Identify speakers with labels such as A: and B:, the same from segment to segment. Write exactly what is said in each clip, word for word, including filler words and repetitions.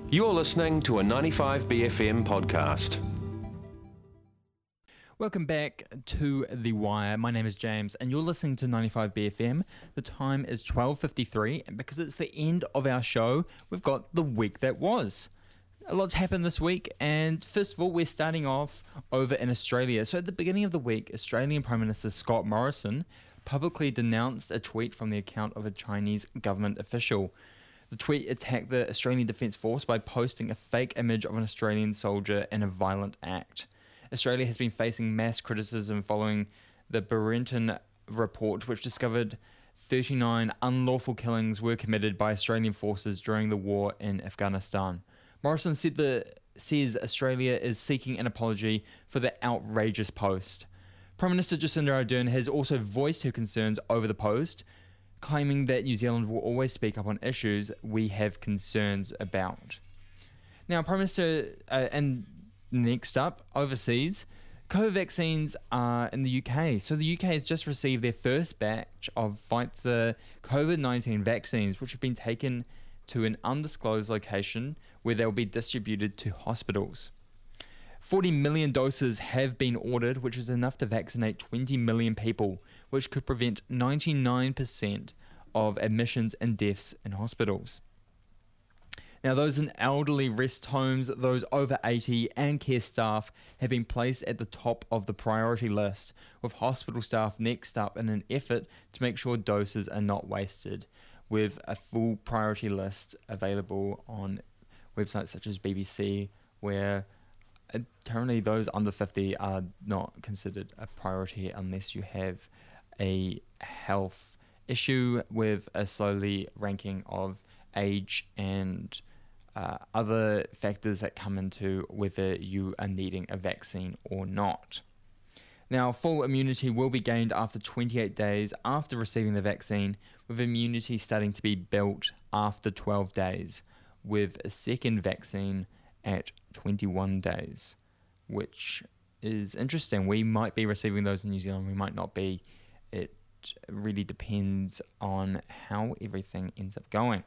A: You're listening to a ninety-five B F M podcast.
B: Welcome back to The Wire. My name is James and you're listening to ninety-five B F M. The time is twelve fifty-three and because it's the end of our show, we've got the week that was. A lot's happened this week, and first of all, we're starting off over in Australia. So at the beginning of the week, Australian Prime Minister Scott Morrison publicly denounced a tweet from the account of a Chinese government official. The tweet attacked the Australian Defence Force by posting a fake image of an Australian soldier in a violent act. Australia has been facing mass criticism following the Brenton report, which discovered thirty-nine unlawful killings were committed by Australian forces during the war in Afghanistan. Morrison said the, says Australia is seeking an apology for the outrageous post. Prime Minister Jacinda Ardern has also voiced her concerns over the post, claiming that New Zealand will always speak up on issues we have concerns about. Now, Prime Minister, uh, and next up, overseas, COVID vaccines are in the U K. So the U K has just received their first batch of Pfizer COVID nineteen vaccines, which have been taken to an undisclosed location where they'll be distributed to hospitals. forty million doses have been ordered, which is enough to vaccinate twenty million people, which could prevent ninety-nine percent of admissions and deaths in hospitals. Now, those in elderly rest homes, those over eighty, and care staff have been placed at the top of the priority list, with hospital staff next up in an effort to make sure doses are not wasted, with a full priority list available on websites such as B B C, where currently those under fifty are not considered a priority unless you have a health issue, with a slowly ranking of age and uh, other factors that come into whether you are needing a vaccine or not. Now, full immunity will be gained after twenty-eight days after receiving the vaccine, with immunity starting to be built after twelve days, with a second vaccine at twenty-one days, which is interesting. We might be receiving those in New Zealand, we might not be. It really depends on how everything ends up going.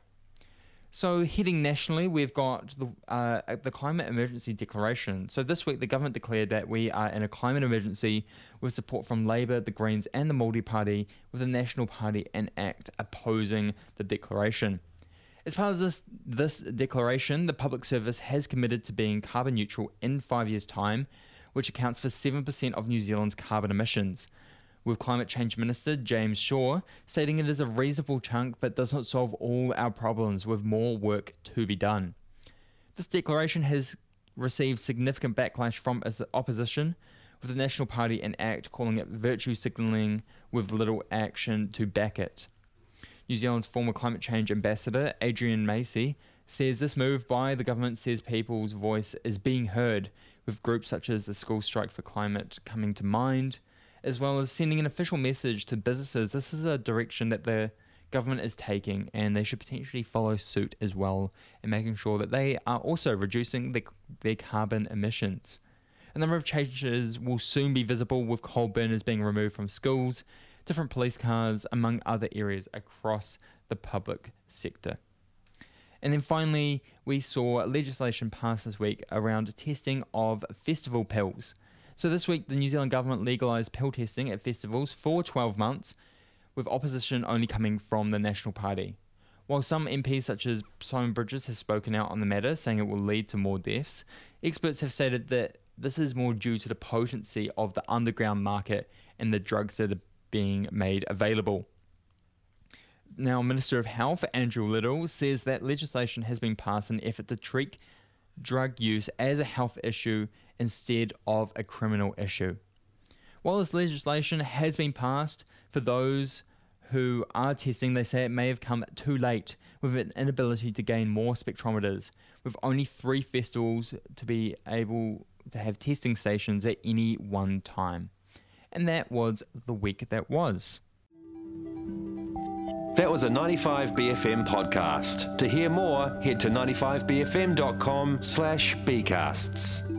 B: So heading nationally, we've got the, uh, the Climate Emergency Declaration. So this week, the government declared that we are in a climate emergency with support from Labour, the Greens and the Māori Party, with the National Party and ACT opposing the declaration. As part of this, this declaration, the public service has committed to being carbon neutral in five years' time, which accounts for seven percent of New Zealand's carbon emissions, with Climate Change Minister James Shaw stating it is a reasonable chunk but does not solve all our problems, with more work to be done. This declaration has received significant backlash from opposition, with the National Party and ACT calling it virtue signalling with little action to back it. New Zealand's former climate change ambassador, Adrian Macy, says this move by the government says people's voice is being heard, with groups such as the School Strike for Climate coming to mind, as well as sending an official message to businesses. This is a direction that the government is taking, and they should potentially follow suit as well, in making sure that they are also reducing the, their carbon emissions. A number of changes will soon be visible, with coal burners being removed from schools, different police cars, among other areas across the public sector. And then finally, we saw legislation passed this week around testing of festival pills. So this week, the New Zealand government legalised pill testing at festivals for twelve months, with opposition only coming from the National Party. While some M Ps such as Simon Bridges have spoken out on the matter, saying it will lead to more deaths, experts have stated that this is more due to the potency of the underground market and the drugs that are being made available. Now, Minister of Health Andrew Little says that legislation has been passed in an effort to treat drug use as a health issue instead of a criminal issue. While this legislation has been passed, for those who are testing, they say it may have come too late, with an inability to gain more spectrometers, with only three festivals to be able to have testing stations at any one time. And that was the week that was.
A: That was a ninety-five B F M podcast. To hear more, head to ninety-five b f m dot com slash b casts.